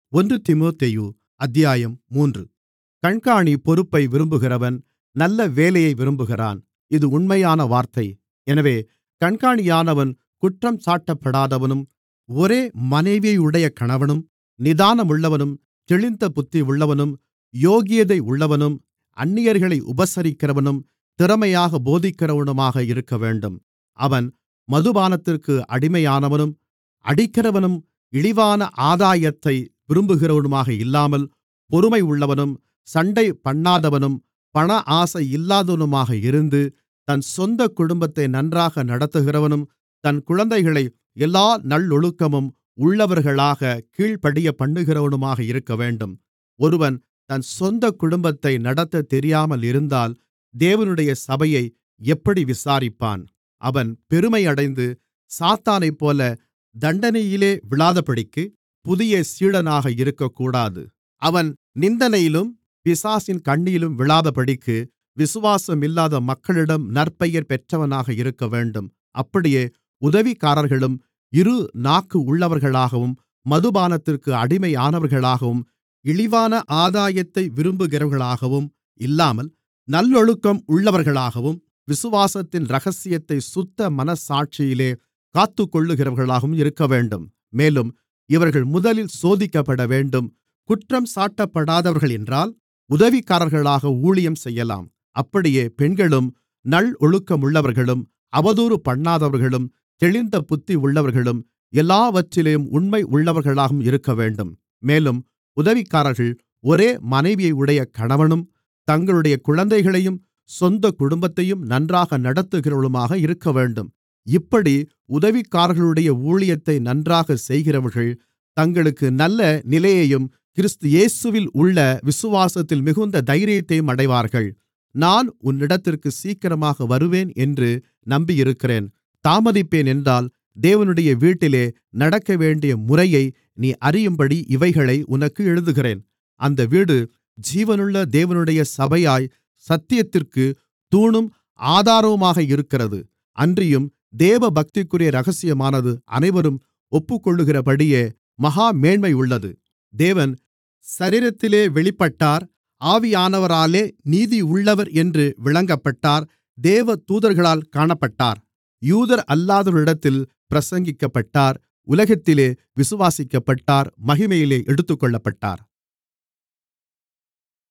ஒன்று தீமோத்தேயு அத்தியாயம் 3. கண்காணி பொறுப்பை விரும்புகிறவன் நல்ல வேலையை விரும்புகிறான், இது உண்மையான வார்த்தை. எனவே கண்காணியானவன் குற்றம் சாட்டப்படாதவனும் ஒரே மனைவியையுடைய கணவனும் நிதானமுள்ளவனும் தெளிந்த புத்தியுள்ளவனும் யோக்கியதை உள்ளவனும் அந்நியர்களை உபசரிக்கிறவனும் திறமையாக போதிக்கிறவனுமாக இருக்கவேண்டும். அவன் மதுபானத்திற்கு அடிமையானவனும் அடிக்கிறவனும் இழிவான ஆதாயத்தை விரும்புகிறவனுமாக இல்லாமல் பொறுமை உள்ளவனும் சண்டை பண்ணாதவனும் பண ஆசை இல்லாதவனுமாக இருந்து தன் சொந்த குடும்பத்தை நன்றாக நடத்துகிறவனும் தன் குழந்தைகளை எல்லா நல்லொழுக்கமும் உள்ளவர்களாக கீழ்ப்படியப்பண்ணுகிறவனுமாக இருக்கவேண்டும். ஒருவன் தன் சொந்த குடும்பத்தை நடத்தத் தெரியாமல் இருந்தால் தேவனுடைய சபையை எப்படி விசாரிப்பான்? அவன் பெருமையடைந்து சாத்தானைப்போல தண்டனையிலே விழாதபடிக்கு புதிய சீடனாக இருக்கக்கூடாது. அவன் நிந்தனையிலும் பிசாசின் கண்ணியிலும் விழாதபடிக்கு விசுவாசமில்லாத மக்களிடம் நற்பெயர் பெற்றவனாக இருக்கவேண்டும். அப்படியே உதவிக்காரர்களும் இரு நாக்கு உள்ளவர்களாகவும் மதுபானத்திற்கு அடிமையானவர்களாகவும் இழிவான ஆதாயத்தை விரும்புகிறவர்களாகவும் இல்லாமல் நல்லொழுக்கம் உள்ளவர்களாகவும் விசுவாசத்தின் இரகசியத்தை சுத்த மனச்சாட்சியிலே காத்துக்கொள்ளுகிறவர்களாகவும் இருக்கவேண்டும். மேலும் இவர்கள் முதலில் சோதிக்கப்படவேண்டும். குற்றம் சாட்டப்படாதவர்கள் என்றால் உதவிக்காரர்களாக ஊழியம் செய்யலாம். அப்படியே பெண்களும் நல்லொழுக்கமுள்ளவர்களும் அவதூறு பண்ணாதவர்களும் தெளிந்த புத்தி உள்ளவர்களும் எல்லாவற்றிலும் உண்மை உள்ளவர்களாகவும் இருக்கவேண்டும். மேலும் உதவிக்காரர்கள் ஒரே மனைவியையுடைய கணவனும் தங்களுடைய குழந்தைகளையும் சொந்த குடும்பத்தையும் நன்றாக நடத்துகிறவர்களுமாக இருக்கவேண்டும். இப்படி உதவிக்காரர்களுடைய ஊழியத்தை நன்றாக செய்கிறவர்கள் தங்களுக்கு நல்ல நிலையையும் கிறிஸ்து இயேசுவில் உள்ள விசுவாசத்தில் மிகுந்த தைரியத்தையும் அடைவார்கள். நான் உன்னிடத்திற்கு சீக்கிரமாக வருவேன் என்று நம்பியிருக்கிறேன். தாமதிப்பேன் என்றால் தேவனுடைய வீட்டிலே நடக்கவேண்டிய முறையை நீ அறியும்படி இவைகளை உனக்கு எழுதுகிறேன். அந்த வீடு ஜீவனுள்ள தேவனுடைய சபையாய் சத்தியத்திற்கு தூணும் ஆதாரமுமாக இருக்கிறது. அன்றியும் தேவபக்திக்குரிய இரகசியமானது அனைவரும் ஒப்புக்கொள்ளுகிறபடியே மகா மேன்மை உள்ளது. தேவன் சரீரத்திலே வெளிப்பட்டார், ஆவியானவராலே நீதியுள்ளவர் என்று விளங்கப்பட்டார், தேவ தூதர்களால் காணப்பட்டார், யூதர் அல்லாதவர்களிடத்தில் பிரசங்கிக்கப்பட்டார், உலகத்திலே விசுவாசிக்கப்பட்டார், மகிமையிலே எடுத்துக்கொள்ளப்பட்டார்.